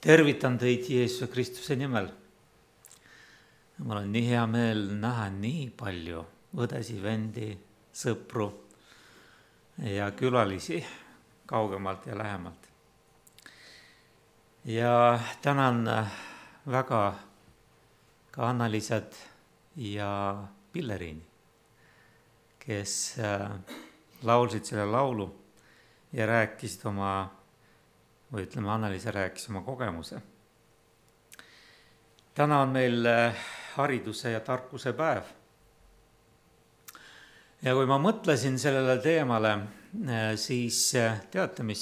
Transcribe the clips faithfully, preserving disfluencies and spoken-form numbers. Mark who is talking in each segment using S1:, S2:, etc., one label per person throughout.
S1: Tervitan teid Jeesuse Kristuse nimel. Mul on nii hea meel näha nii palju õdesi, vendi, sõpru ja külalisi kaugemalt ja lähemalt. Ja tänan väga ka Anna-Liisat ja Pilleriini, kes laulsid selle laulu ja rääkisid oma, või ütleme, Anna-Liisa rääkis oma kogemuse. Täna on meil hariduse ja tarkuse päev. Ja kui ma mõtlesin sellele teemale, siis teate, mis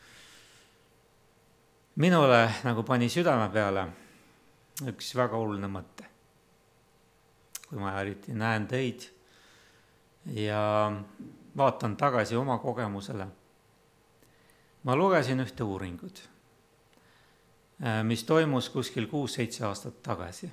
S1: minule nagu pani südame peale üks väga oluline mõte. Kui ma eriti näen teid ja vaatan tagasi oma kogemusele, ma lugesin ühte uuringut, mis toimus kuskil kuus-seitse aastat tagasi.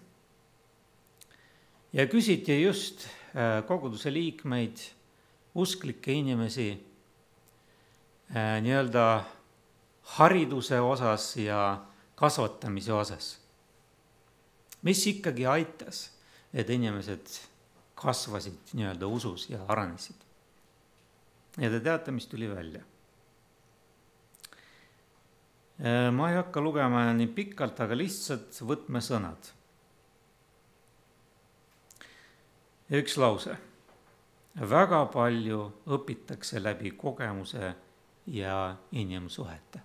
S1: Ja küsiti just koguduse liikmeid, usklikke inimesi nii-öelda hariduse osas ja kasvatamise osas. Mis ikkagi aitas, et inimesed kasvasid nii-öelda usus ja arenesid. Ja te teate, mis tuli välja. Ma ei hakka lugema nii pikalt, aga lihtsalt võtme sõnad. Üks lause. Väga palju õpitakse läbi kogemuse ja inimsuhete.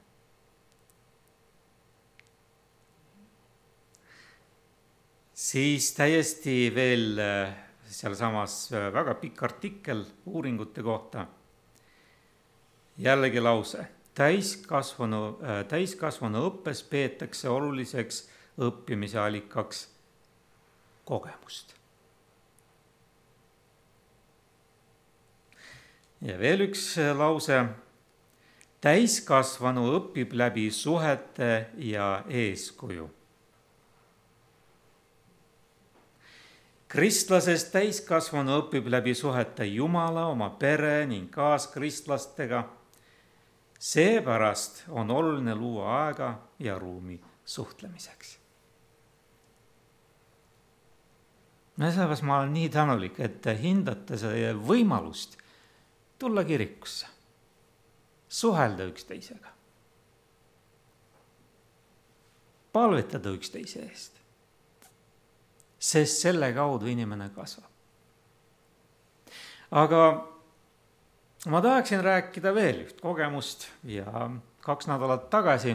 S1: Siis täiesti veel seal samas väga pikk artikkel uuringute kohta. Jällegi lause. Täiskasvanu, täiskasvanu õppes peetakse oluliseks õppimise allikaks kogemust. Ja veel üks lause. Täiskasvanu õpib läbi suhete ja eeskuju. Kristlasest täiskasvanu õpib läbi suhete Jumala, oma pere ning kaaskristlastega. Seepärast on oluline luua aega ja ruumi suhtlemiseks. Sellepärast ma olen nii tänulik, et te hindate selle võimalust tulla kirikusse, suhelda üksteisega, palvetada üksteise eest, sest selle kaudu inimene kasvab. Aga ma tahaksin rääkida veel üht kogemust ja kaks nädalat tagasi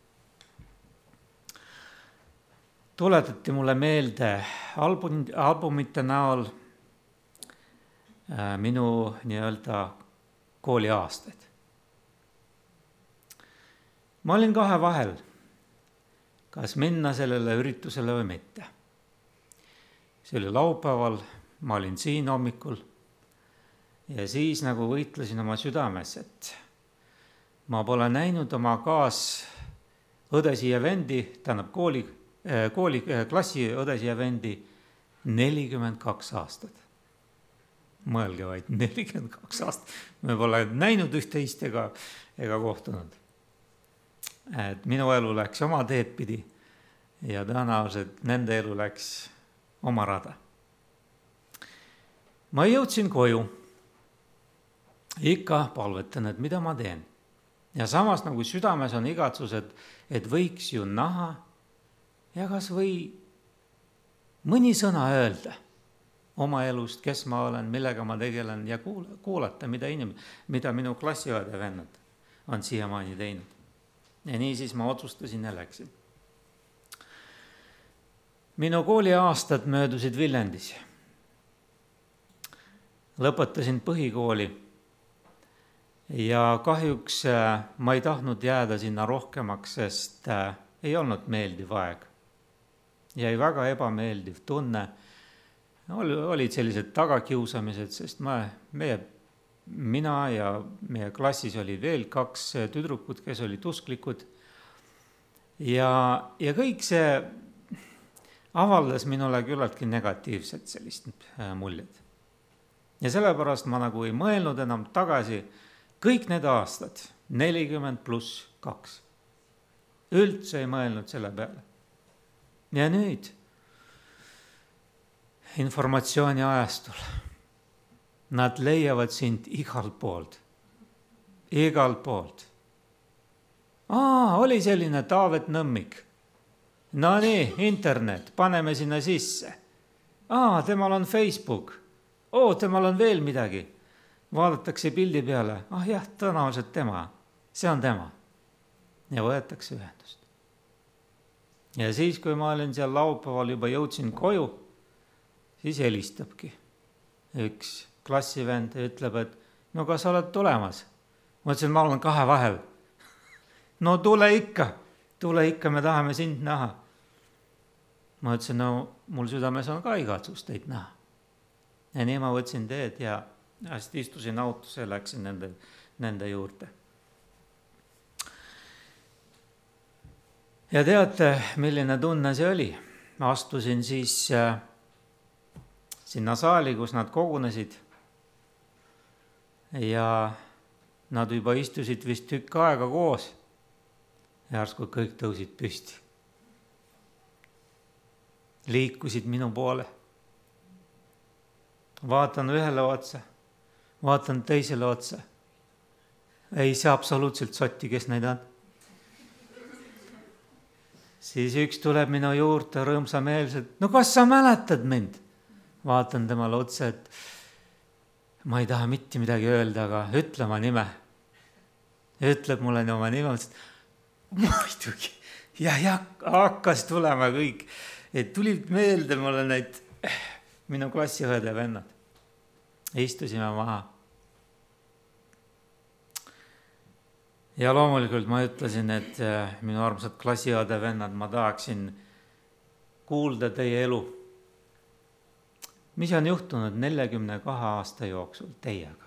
S1: tuletati mulle meelde album, albumite näol minu nii-öelda kooliaastaid. Ma olin kahe vahel, kas minna sellele üritusele või mitte. See oli laupäeval, ma olin siin hommikul. Ja siis nagu võitlesin oma südames, et ma pole näinud oma kaas õdesi ja vendi, tähendab kooli, kooli klassi õdesi ja vendi nelikümmend kaks aastat. Mõelge vaid, nelikümmend kaks aastat. Me pole näinud üht-teist ega, ega kohtunud. Et minu elu läks oma teed pidi ja tõenäoliselt nende elu läks oma rada. Ma jõudsin koju. Ikka palvetan, et mida ma teen. Ja samas nagu südames on igatsus, et, et võiks ju näha ja kas või mõni sõna öelda oma elust, kes ma olen, millega ma tegelen ja kuulata, mida, inim, mida minu klassiõed ja vennad on siiamaani teinud. Ja nii siis ma otsustasin ja läksin. Minu kooliaastad möödusid Viljandis. Lõpetasin põhikooli. Ja kahjuks ma ei tahtnud jääda sinna rohkemaks, sest ei olnud meeldiv aeg. Jäi väga ebameeldiv tunne. Olid sellised tagakiusamised, sest ma, meie, mina ja meie klassis oli veel kaks tüdrukut, kes olid usklikud. Ja, ja kõik see avaldas minule küllaltki negatiivset sellist muljed. Ja sellepärast ma nagu ei mõelnud enam tagasi kõik need aastad, nelikümmend pluss kaks. üldse ei mõelnud selle peale. Ja nüüd informatsiooni ajastul nad leiavad sind igalt poolt, igalt poolt. Aa, oli selline Taavet Nõmmik. No nii, internet, paneme sinna sisse. Aa, temal on Facebook. Oo, temal on veel midagi. Vaadatakse pildi peale. Ah jah, tõenäoliselt tema. See on tema. Ja võetakse ühendust. Ja siis, kui ma olin seal laupäeval juba jõudsin koju, siis helistabki üks klassivend ja ütleb, et no kas oled tulemas? Ma ütlesin, ma olen kahe vahel. No tule ikka, tule ikka, me tahame sind näha. Ma ütlesin, no mul südames on ka igatsus teid näha. Ja nii ma võtsin teed ja hästi istusin autosse ja läksin nende, nende juurde. Ja teate, milline tunne see oli? Ma astusin siis äh, sinna saali, kus nad kogunesid ja nad juba istusid vist tükk aega koos. Järsku kõik tõusid püsti. Liikusid minu poole. Vaatan ühele otsa, vaatan teisele otsa. Ei saa absoluutselt sotti, kes neid on. Siis üks tuleb minu juurde rõõmsameelselt. No kas sa mäletad mind? Vaatan temale otsa, et ma ei taha mitte midagi öelda, aga ütle oma nime. Ütleb mulle oma nime, et muidugi. Ja, ja hakkas tulema kõik. Et tulid meelde mulle neid minu klassiõed ja vennad. Istusime maha. Ja loomulikult ma ütlesin, et minu armsad klassiõed ja vennad, ma tahaksin kuulda teie elu. Mis on juhtunud neljakümne kahe aasta jooksul teiega?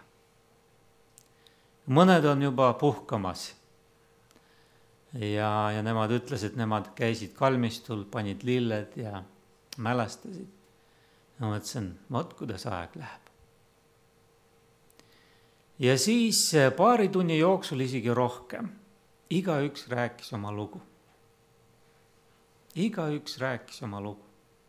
S1: Mõned on juba puhkamas. Ja, ja nemad ütlesid, nemad käisid kalmistul, panid lilled ja mälestasid. Ma mõtlesin, vaat kuidas aeg läheb. Ja siis paari tunni jooksul isegi rohkem. Iga üks rääkis oma lugu. Iga üks rääkis oma lugu.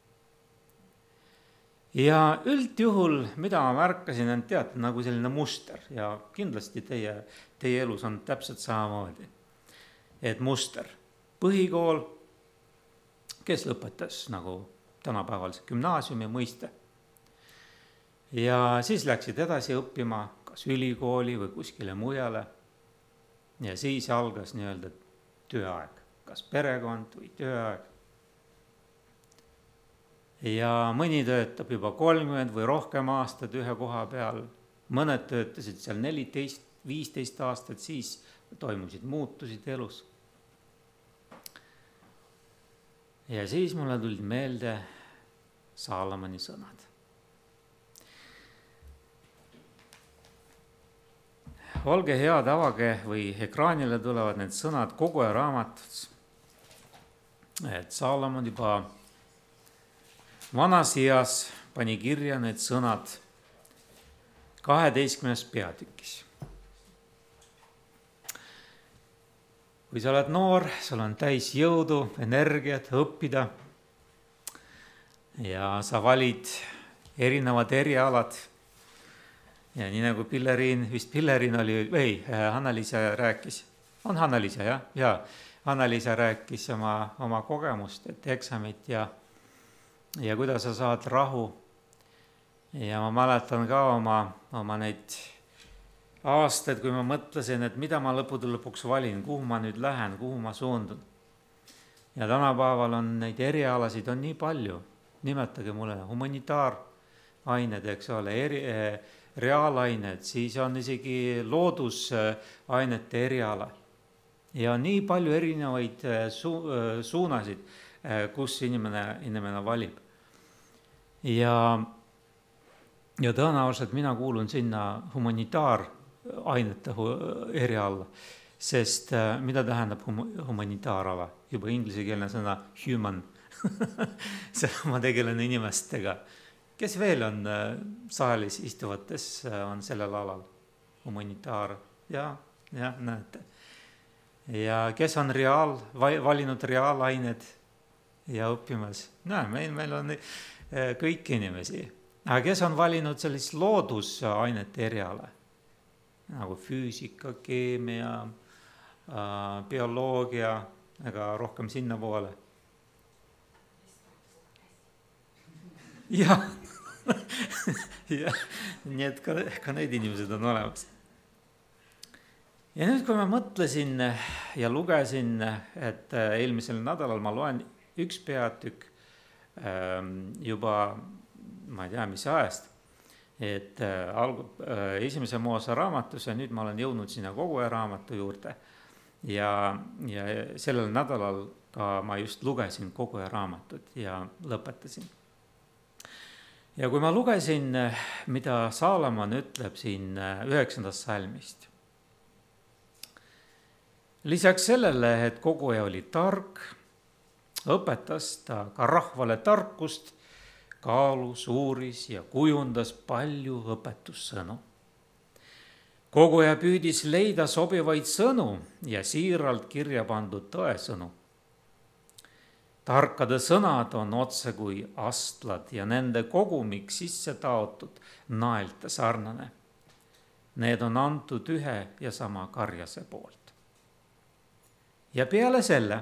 S1: Ja üldjuhul, mida ma märkasin, on teate nagu selline muster ja kindlasti teie, teie elus on täpselt samamoodi. Et muster, põhikool, kes lõpetas nagu tänapäeval gümnaasiumi mõiste. Ja siis läksid edasi õppima kas ülikooli või kuskile mujale. Ja siis algas nii-öelda tööaeg, kas perekond või tööaeg. Ja mõni töötab juba kolmkümmend või rohkem aastat ühe koha peal. Mõned töötasid seal neliteist, viisteist aastat, siis toimusid muutusid elus. Ja siis mulle tulid meelde Saalomoni sõnad. Olge head, avage või ekraanile tulevad need sõnad kogu aja raamatus. Et Saalomon juba vanas eas pani kirja need sõnad kaheteistkümnes peatükis. Kui sa oled noor, sul on täis jõudu, energiat, õppida ja sa valid erinevad erialad. Ja nii nagu Pilleriin, vist Pilleriin oli, või Hanna-Liisa rääkis, on Hanna-Liisa, jah? Ja Hanna-Liisa rääkis oma, oma kogemust, et eksamit ja, ja kuidas sa saad rahu. Ja ma mäletan ka oma, oma neid aastaid, kui ma mõtlesin, et mida ma lõpude lõpuks valin, kuhu ma nüüd lähen, kuhu ma suundun. Ja tänapäeval on neid erialasid on nii palju. Nimetage mulle humanitaarained, eks ole, eri, reaalained, siis on isegi loodusainete eriala. Ja on nii palju erinevaid su, suunasid, kus inimene, inimene valib. Ja, ja tõenäoliselt mina kuulun sinna humanitaarainete eriala, sest mida tähendab hum, humanitaarala? Juba inglisekeelne sõna human. Ma tegelen inimestega. Kes veel on saalis istuvates on sellel alal? Humanitaar. Ja, ja näete. ja kes on reaal, valinud reaalained ja õppimas. No meil, meil on kõik inimesi. Aga kes on valinud sellist loodusainete eriala, nagu füüsika, keemia, bioloogia, aga rohkem sinna poole. jah, ja, nii et ka, ka need inimesed on olemas. Ja nüüd, kui ma mõtlesin ja lugesin, et eelmisel nädalal ma loen üks peatükk juba, ma ei tea, mis ajast, et algub esimese Moose raamatus ja nüüd ma olen jõudnud sinna Koguja raamatu juurde. Ja, ja sellel nädalal ka ma just lugesin Koguja raamatut ja lõpetasin. Ja kui ma lugesin, mida Saalomon ütleb siin üheksandast salmist, lisaks sellele, et Koguja oli tark, õpetas ta ka rahvale tarkust, kaalus, uuris ja kujundas palju õpetussõnu. Koguja püüdis leida sobivaid sõnu ja siiralt kirja pandud tõesõnu. Tarkade sõnad on otse kui astlad ja nende kogumik sisse taotud naelte sarnane. Need on antud ühe ja sama karjase poolt. Ja peale selle,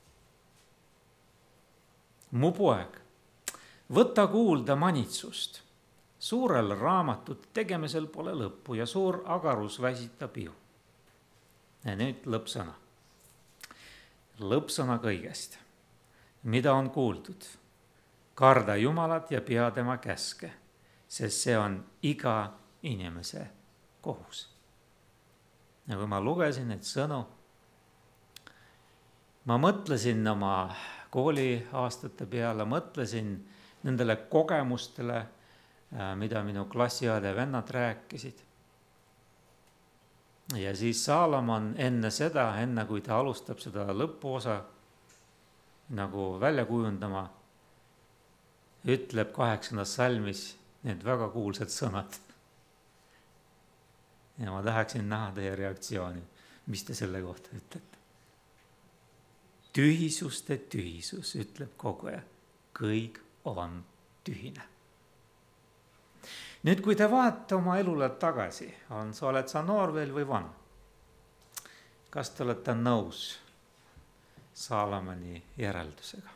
S1: mu poeg, võta kuulda manitsust. Suurel raamatut tegemisel pole lõppu ja suur agarus väsitab ihu. Ja nüüd lõppsõna. Lõppsõna kõigest, mida on kuuldud. Karda Jumalat ja pea tema käske, sest see on iga inimese kohus. Ja kui ma lugesin neid sõnu, ma mõtlesin oma kooliaastate peale, mõtlesin nendele kogemustele, mida minu klassiõed ja vennad rääkisid. Ja siis Saalomon enne seda, enne kui ta alustab seda lõpuosa nagu välja kujundama, ütleb kaheksandas salmis need väga kuulsad sõnad. Ja ma tahaksin näha teie reaktsiooni, mis te selle kohta ütlete. Tühisuste tühisus, ütleb Koguja, kõik on tühine. Nüüd, kui te vaate oma elule tagasi, on, sa oled sa noor veel või vana? Kas te olete nõus Saalomoni järeldusega?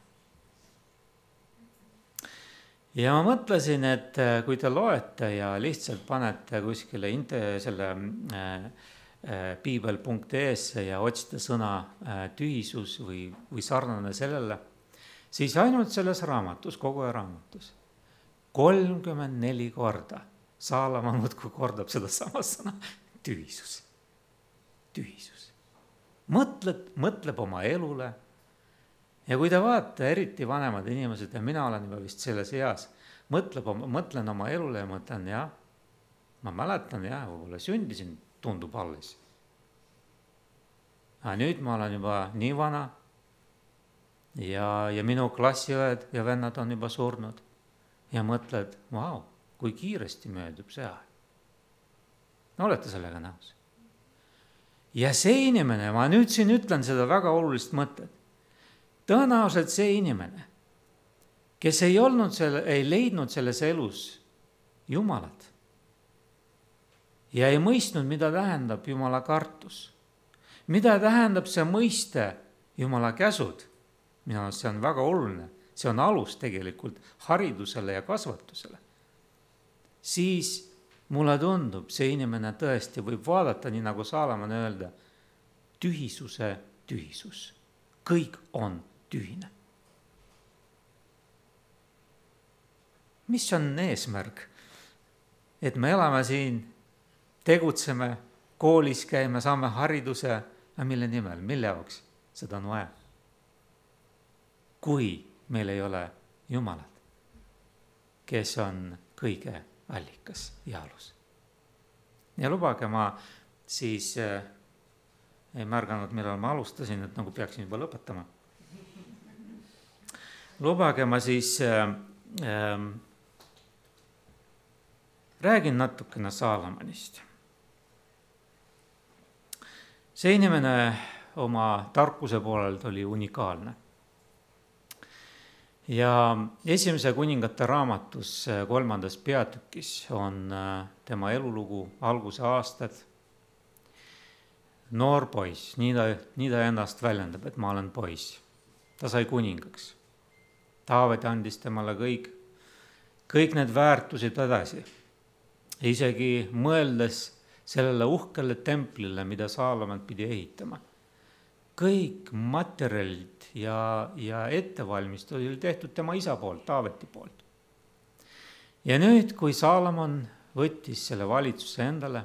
S1: Ja ma mõtlesin, et kui te loete ja lihtsalt panete kuskile selle piibel punkt ee-sse ja otsite sõna tühisus või, või sarnane sellele, siis ainult selles raamatus, Koguja raamatus, kolmkümmend neli korda Saalomon muudkui kordab seda sama sõna, tühisus, tühisus. Mõtled, mõtleb oma elule ja kui te vaate, eriti vanemad inimesed ja mina olen juba vist selles eas, mõtleb, mõtlen oma elule ja mõtlen, jah, ma mäletan, jah, võib-olla sündisin, tundub alles. Aga nüüd ma olen juba nii vana ja, ja minu klassiõed ja vennad on juba surnud. Ja mõtled, vau, kui kiiresti möödub see aeg. No olete sellega nõus? Ja see inimene, ma nüüd siin ütlen seda väga olulist mõtet. Tõenäoliselt see inimene, kes ei olnud selle, ei leidnud selles elus Jumalat ja ei mõistnud, mida tähendab Jumala kartus. Mida tähendab see mõiste Jumala käsud? Minu arust see on väga oluline. See on alus tegelikult haridusele ja kasvatusele. Siis mulle tundub, see inimene tõesti võib vaadata, nii nagu Saalomon öelda, tühisuse tühisus. Kõik on tühine. Mis on eesmärk? Et me elame siin, tegutseme, koolis käime, saame hariduse, mille nimel, mille jaoks seda on vaja. Kui meil ei ole Jumalat, kes on kõige allikas ja alus. Ja lubage, ma siis äh, ei märganud, millal ma alustasin, et nagu peaksin juba lõpetama. Lubage, ma siis äh, äh, räägin natukene Saalomonist. See inimene oma tarkuse poolelt oli unikaalne. Ja esimese kuningate raamatus kolmandas peatükis on tema elulugu, alguse aastad. Noor poiss, nii ta, nii ta ennast väljendab, et ma olen poiss. Ta sai kuningaks. Taavet andis temale kõik, kõik need väärtused edasi. Isegi mõeldes sellele uhkele templile, mida Saalomon pidi ehitama. Kõik materjalid ja, ja ettevalmistus oli tehtud tema isa poolt, Taaveti poolt. Ja nüüd, kui Saalomon võttis selle valitsuse endale,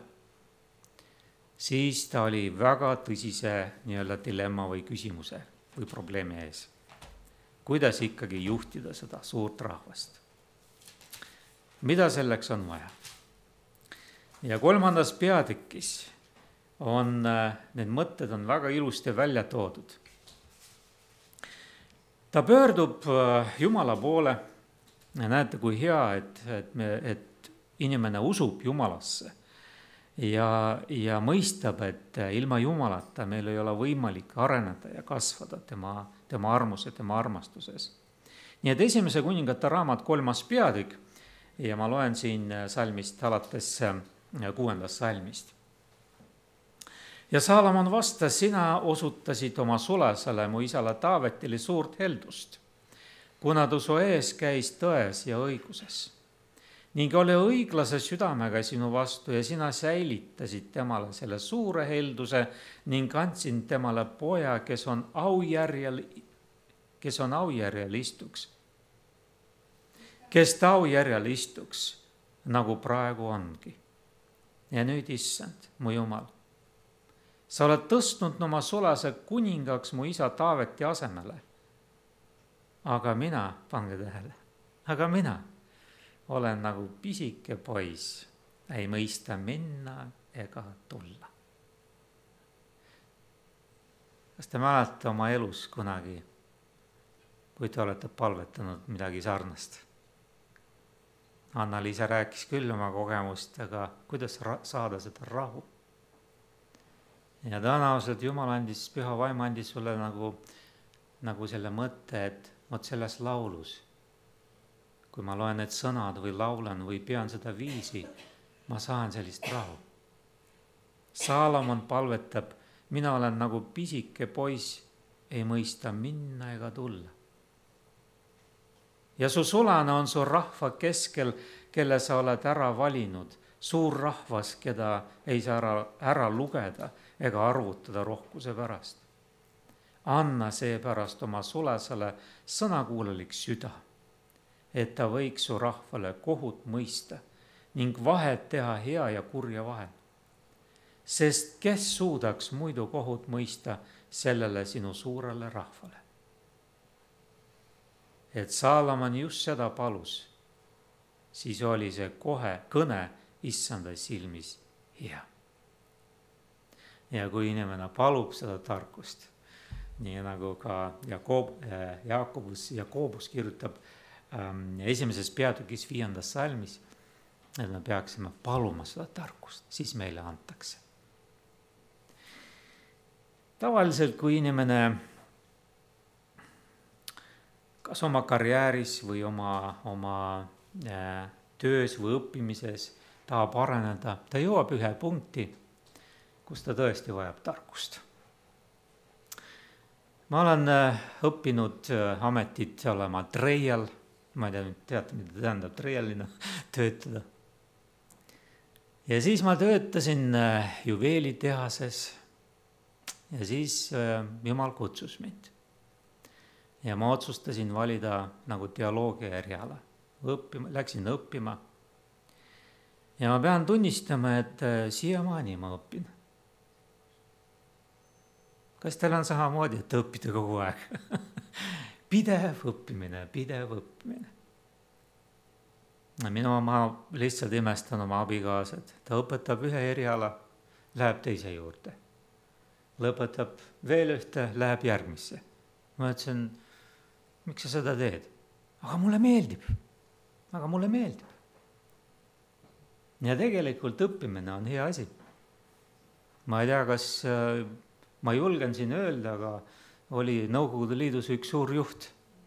S1: siis ta oli väga tõsise nii-öelda dilemma või küsimuse või probleemi ees. Kuidas ikkagi juhtida seda suurt rahvast? Mida selleks on vaja? Ja kolmandas peatükis on, need mõtted on väga ilusti välja toodud. Ta pöördub Jumala poole ja näete, kui hea, et, et, me, et inimene usub Jumalasse ja, ja mõistab, et ilma Jumalata meil ei ole võimalik areneda ja kasvada tema, tema armuse, tema armastuses. Nii et esimese kuningate raamat kolmas peatükk ja ma loen siin salmist alates kuuendast salmist. Ja Saalomon vastas, sina osutasid oma sulasele mu isale Taavetile suurt heldust, kuna ta su ees käis tões ja õiguses ning oli õiglase südamega sinu vastu ja sina säilitasid temale selle suure helduse ning andsid temale poja, kes on aujärjel, kes on aujärjel istuks, kes ta aujärjel istuks, nagu praegu ongi. Ja nüüd, issand, mu Jumal, sa oled tõstnud oma sulase kuningaks mu isa Taaveti asemele. Aga mina, pange tähele, aga mina olen nagu pisike poiss, ei mõista minna ega tulla. Kas te mäletate oma elus kunagi, kui te olete palvetanud midagi sarnast? Anna-Liisa rääkis küll oma kogemust, aga kuidas ra- saada seda rahu? Ja tõenäoliselt Jumal andis, püha vaim andis sulle nagu, nagu selle mõtte, et vot selles laulus, kui ma loen need sõnad või laulan või pean seda viisi, ma saan sellist rahu. Saalomon palvetab, mina olen nagu pisike poiss, ei mõista minna ega tulla. Ja su sulane on su rahva keskel, kelle sa oled ära valinud, suur rahvas, keda ei saa ära, ära lugeda ega arvutada rohkuse pärast. Anna seepärast oma sulasele sõnakuulelik süda, et ta võiks su rahvale kohut mõista ning vahet teha hea ja kurja vahel. Sest kes suudaks muidu kohut mõista sellele sinu suurele rahvale? Et Saalomon just seda palus, siis oli see kohe kõne issanda silmis hea. Ja kui inimene palub seda tarkust, nii nagu ka Jakob, Jaakobus, Jakobus kirjutab ähm, esimeses peatükis viiendas salmis, et me peaksime paluma seda tarkust, siis meile antakse. Tavaliselt, kui inimene kas oma karjääris või oma, oma äh, töös või õppimises tahab areneda, ta jõuab ühe punkti, kus ta tõesti vajab tarkust. Ma olen äh, õppinud äh, ametit olema treial, ma ei tea, teate, mida tähendab treialina töötada. Ja siis ma töötasin äh, juveelitehases ja siis äh, Jumal kutsus mind. Ja ma otsustasin valida nagu teoloogia eriala. Õppima, läksin õppima. Ja ma pean tunnistama, et siiamaani ma õpin. Kas teil on samamoodi, et õppida kogu aeg? Pidev õppimine, pidev õppimine. Minu ma lihtsalt imestan oma abikaasad. Ta õpetab ühe eriala, läheb teise juurde. Lõpetab veel ühte, läheb järgmisse. Ma ütlesin, miks sa seda teed? Aga mulle meeldib. Aga mulle meeldib. Ja tegelikult õppimine on hea asi. Ma ei tea, kas ma julgen siin öelda, aga oli Nõukogude Liidus üks suur juht.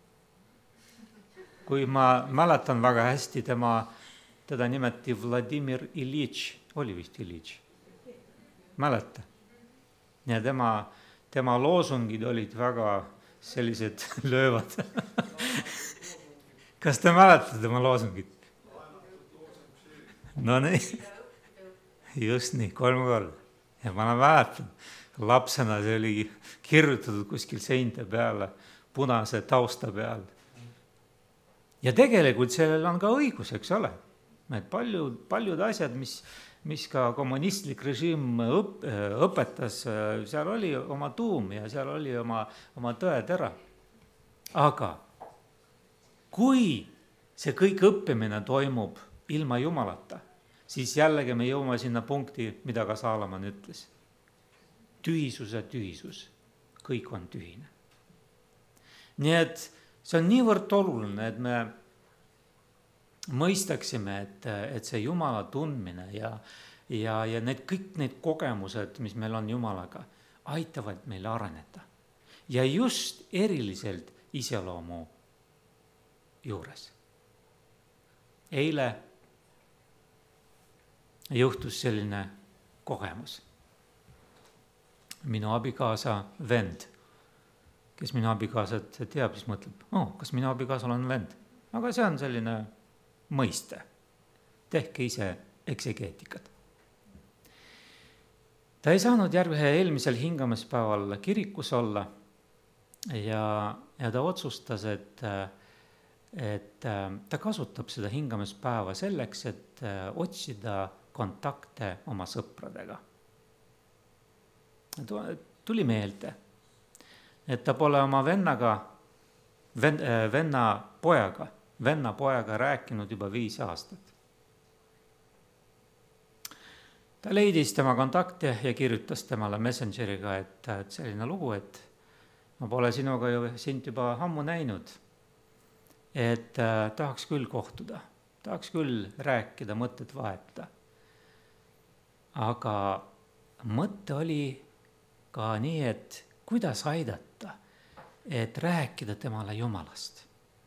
S1: Kui ma mäletan väga hästi, tema, teda nimeti Vladimir Ilitš, oli vist Ilitš, mäleta. Ja tema, tema loosungid olid väga sellised löövad. Kas te mäletate tema loosungid? No nii, just nii, kolm korda. Ja ma mäletan, lapsena see oli kirjutatud kuskil seinte peale, punase tausta peale. Ja tegelikult sellel on ka õigus, eks ole. Et paljud, paljud asjad, mis, mis ka kommunistlik režiim õp, õpetas, seal oli oma tuum ja seal oli oma, oma tõetera. Aga kui see kõik õppimine toimub ilma Jumalata, siis jällegi me jõuame sinna punkti, mida ka Saalaman ütles. Tühisuse tühisus, kõik on tühine. Nii et see on niivõrd oluline, et me mõistaksime, et, et see Jumala tundmine ja, ja, ja need, kõik need kogemused, mis meil on Jumalaga, aitavad meil areneda. Ja just eriliselt iseloomu juures. Eile juhtus selline kogemus. Minu abikaasa vend, kes minu abikaasat teab, siis mõtleb, oh, kas minu abikaasal on vend. Aga see on selline mõiste. Tehke ise eksegeetikat. Ta ei saanud järgmise eelmisel hingamispäeval kirikus olla ja, ja ta otsustas, et, et ta kasutab seda hingamispäeva selleks, et otsida kontakte oma sõpradega. Tuli meelde, et ta pole oma vennaga, ven, venna pojaga, venna pojaga rääkinud juba viis aastat. Ta leidis tema kontakte ja kirjutas temale Messengeriga, et, et selline lugu, et ma pole sinuga ju sind juba ammu näinud, et äh, tahaks küll kohtuda, tahaks küll rääkida, mõtted vahetada. Aga mõte oli ka nii, et kuidas aidata, et rääkida temale Jumalast.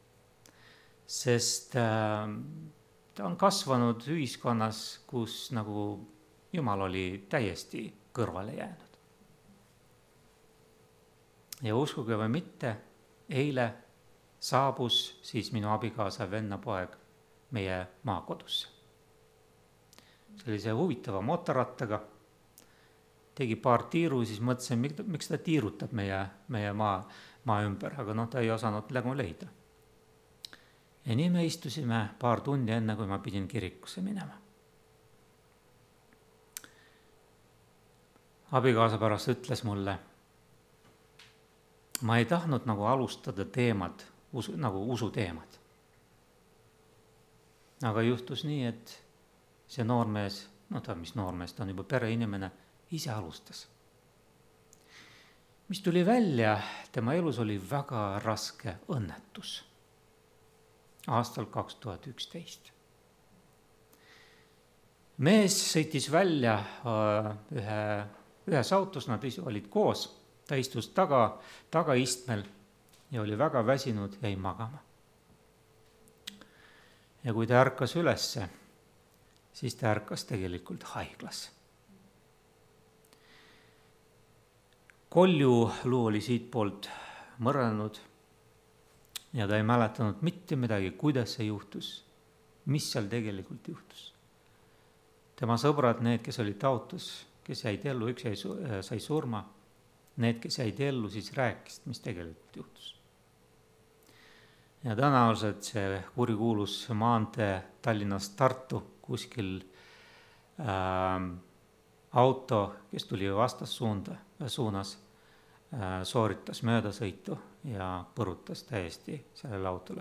S1: Sest äh, ta on kasvanud ühiskonnas, kus nagu Jumal oli täiesti kõrvale jäänud. Ja uskuge või mitte, eile saabus siis minu abikaasa venna poeg meie maakodusse. Sellise huvitava motorrattaga, tegi paar tiiru, siis mõtlesin, miks ta tiirutab meie, meie maa, maa ümber, aga noh, ta ei osanud lägu leida. Ja nii me istusime paar tundi enne, kui ma pidin kirikusse minema. Abikaasa pärast ütles mulle, ma ei tahtnud nagu alustada teemad, usu, nagu usu teemad. Aga juhtus nii, et see noormees, no ta mis noormees, ta on juba pereinimene, ise alustas. Mis tuli välja, tema elus oli väga raske õnnetus. Aastal kaks tuhat üksteist. Mees sõitis välja ühe, ühes autos, nad olid koos, ta istus taga, tagaistmel ja oli väga väsinud, jäi magama. Ja kui ta ärkas ülesse, siis ta ärkas tegelikult haiglas. Koljuluu oli siit poolt mõranud ja ta ei mäletanud mitte midagi, kuidas see juhtus, mis seal tegelikult juhtus. Tema sõbrad, need, kes olid autos, kes jäid ellu, üks jäi, sai surma, need, kes jäid ellu, siis rääkisid, mis tegelikult juhtus. Ja tõenäoliselt see kurikuulus maantee Tallinnast Tartu kuskil äh, auto, kes tuli vastassuunda, suunas, äh, sooritas möödasõitu ja põrutas täiesti sellele autole.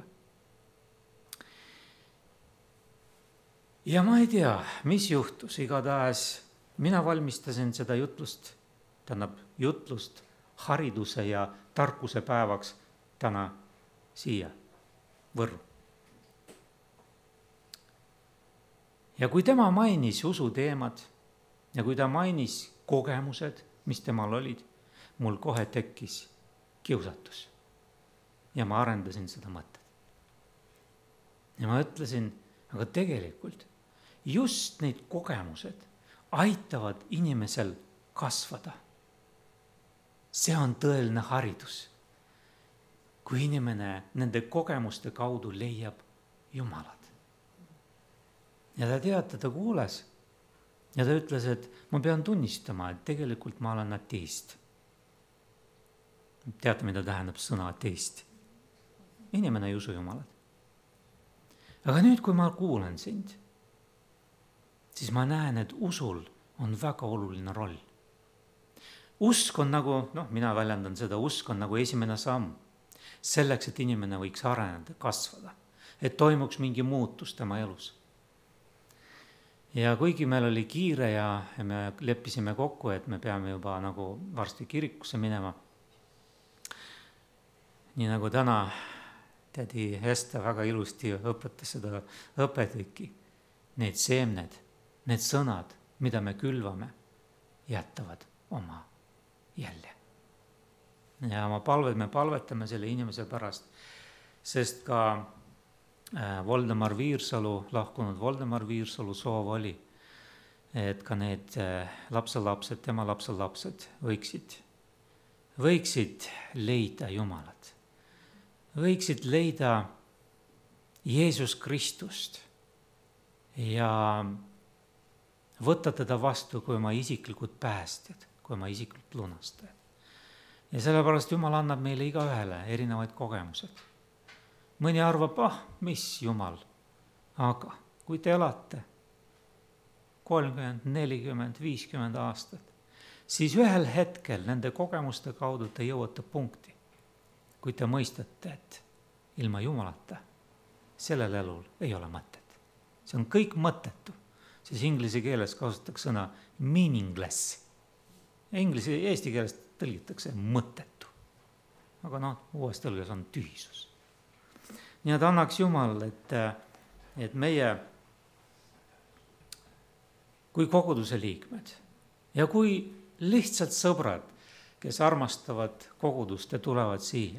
S1: Ja ma ei tea, mis juhtus, igatahes mina valmistasin seda jutlust, tähendab jutlust hariduse ja tarkuse päevaks täna siia Võrru. Ja kui tema mainis usuteemad ja kui ta mainis kogemused, mis temal olid, mul kohe tekkis kiusatus ja ma arendasin seda mõtet. Ja ma ütlesin, aga tegelikult just need kogemused aitavad inimesel kasvada. See on tõeline haridus, kui inimene nende kogemuste kaudu leiab Jumalat. Ja ta tead, ta kuules ja ta ütles, et ma pean tunnistama, et tegelikult ma olen ateist. Teate, mida tähendab sõna ateist? Inimene ei usu Jumalat. Aga nüüd, kui ma kuulen sind, siis ma näen, et usul on väga oluline roll. Usk on nagu, noh, mina väljendan seda, usk on nagu esimene samm selleks, et inimene võiks areneda, kasvada, et toimuks mingi muutus tema elus. Ja kuigi meil oli kiire ja me leppisime kokku, et me peame juba nagu varsti kirikusse minema, nii nagu täna tädi Esta väga ilusti õpetas seda õpetükki, need seemned, need sõnad, mida me külvame, jätavad oma jälje. Ja ma palvet, me palvetame selle inimese pärast, sest ka Voldemar Viirsalu, lahkunud Voldemar Viirsalu soov oli, et ka need lapselapsed, tema lapselapsed võiksid, võiksid leida Jumalat, võiksid leida Jeesus Kristust ja võtta teda vastu kui oma isiklikud päästjad, kui oma isiklikud lunastajad. Ja sellepärast Jumal annab meile igaühele erinevaid kogemused. Mõni arvab, ah, mis Jumal, aga kui te elate kolmkümmend, nelikümmend, viiskümmend aastat, siis ühel hetkel nende kogemuste kaudu te jõuate punkti, kui te mõistate, et ilma Jumalata sellel elul ei ole mõtet. See on kõik mõttetu, siis inglise keeles kasutatakse sõna meaningless. Inglise, eesti keeles tõlgitakse mõttetu. Aga noh, uues tõlges on tühisus. Nii et annaks Jumal, et, et meie kui koguduse liikmed ja kui lihtsalt sõbrad, kes armastavad kogudust ja tulevad siia.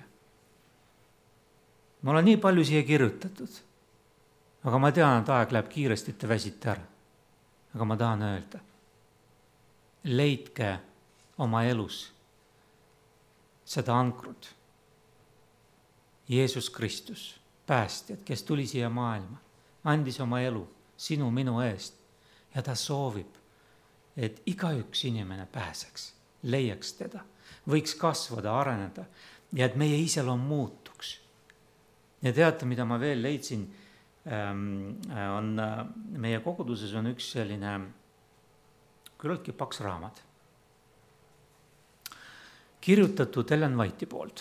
S1: Ma olen nii palju siia kirjutatud, aga ma tean, et aeg läheb kiiresti, et te väsite ära. Aga ma tahan öelda, leidke oma elus seda ankrut. Jeesus Kristus, päästjad, kes tuli siia maailma, andis oma elu sinu, minu eest ja ta soovib, et igaüks inimene pääseks, leiaks teda, võiks kasvada, areneda ja et meie iseloom muutuks. Ja teate, mida ma veel leidsin, on meie koguduses on üks selline küllaltki paks raamat, kirjutatud Ellen White'i poolt.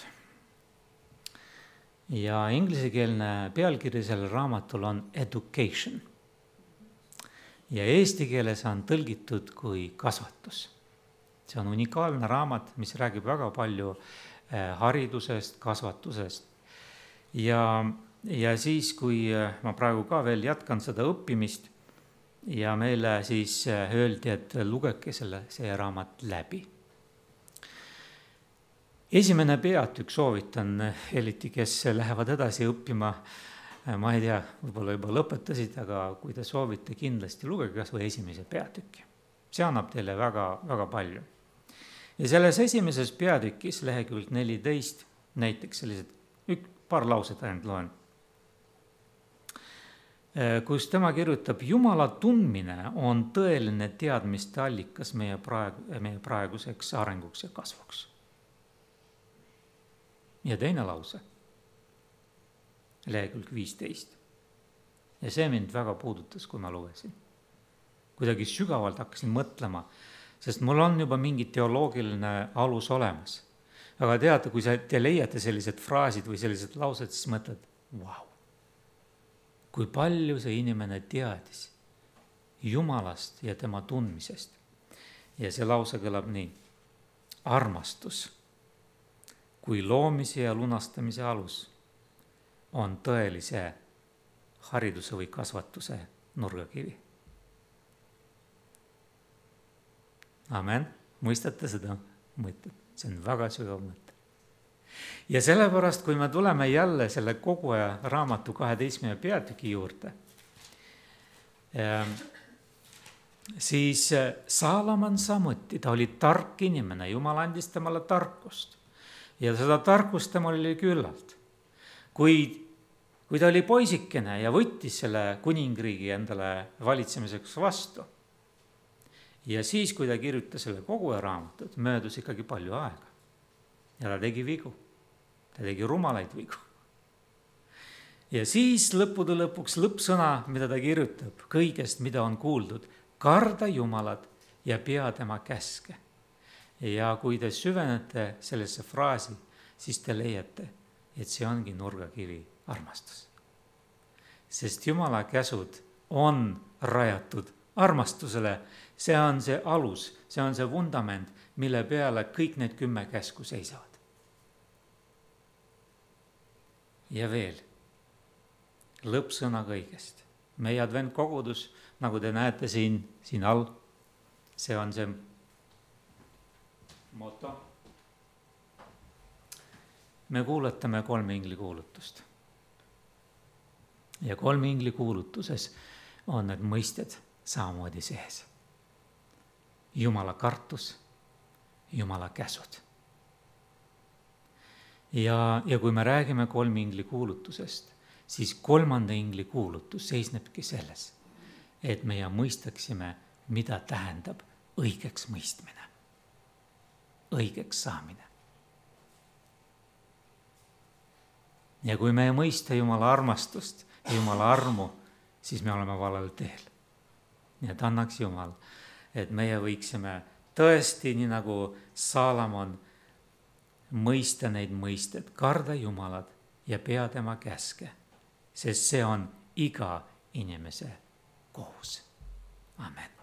S1: Ja inglisekeelne pealkiri sellel raamatul on Education. Ja eesti keeles on tõlgitud kui kasvatus. See on unikaalne raamat, mis räägib väga palju haridusest, kasvatusest. Ja, ja siis, kui ma praegu ka veel jätkan seda õppimist ja meile siis öeldi, et lugege selle, see raamat läbi. Esimene peatükk soovitan, eriti kes lähevad edasi õppima, ma ei tea, võib-olla juba lõpetasid, aga kui te soovite, kindlasti lugege kas või esimese peatükki. See annab teile väga, väga palju. Ja selles esimeses peatükis, lehekülg neliteist, näiteks sellised ük, paar lauset ainult loen, kus tema kirjutab, Jumala tundmine on tõeline teadmiste allikas meie, praegu, meie praeguseks arenguks ja kasvuks. Ja teine lause, lehekülg viisteist. Ja see mind väga puudutas, kui ma lugesin. Kuidagi sügavalt hakkasin mõtlema, sest mul on juba mingi teoloogiline alus olemas. Aga teate, kui te leiate sellised fraasid või sellised laused, siis mõtled, vau, kui palju see inimene teadis Jumalast ja tema tundmisest. Ja see lause kõlab nii, armastus kui loomise ja lunastamise alus on tõelise hariduse või kasvatuse nurgakivi. Amen. Mõistate seda mõtet? see on väga sügav mõte. ja sellepärast, kui me tuleme jälle selle Koguja raamatu kaheteistkümne peatüki juurde, siis Saalaman samuti, ta oli tark inimene, Jumal andis temale tarkust ja seda tarkust temal oli küllalt. Kuid kui ta oli poisikene ja võttis selle kuningriigi endale valitsemiseks vastu, ja siis, kui ta kirjutas selle Koguja raamatut, möödus ikkagi palju aega. Ja ta tegi vigu. Ta tegi rumalaid vigu. Ja siis lõppude lõpuks lõppsõna, mida ta kirjutab kõigest, mida on kuuldud, karda Jumalat ja pea tema käske. Ja kui te süvenete sellesse fraasi, siis te leiate, et see ongi nurgakivi armastus. Sest Jumala käsud on rajatud armastusele. See on see alus, see on see vundament, mille peale kõik need kümme käsku seisavad. Ja veel, lõppsõna kõigest. Meie adventkogudus, nagu te näete siin, siin all, see on see moto. Me kuuletame kolme ingli kuulutust. Ja kolme ingli kuulutuses on need mõisted samamoodi sees. Jumala kartus, Jumala käsud. Ja, ja kui me räägime kolme ingli kuulutusest, siis kolmanda ingli kuulutus seisnebki selles, et meie mõistaksime, mida tähendab õigeks mõistmine, õigeks saamine. Ja kui me ei mõista Jumala armastust ja Jumala armu, siis me oleme valel teel. Nii et annaks Jumal, et meie võiksime tõesti, nii nagu Salamon, mõista neid mõisted, karda Jumalat ja pea tema käske, sest see on iga inimese kohus. Amen.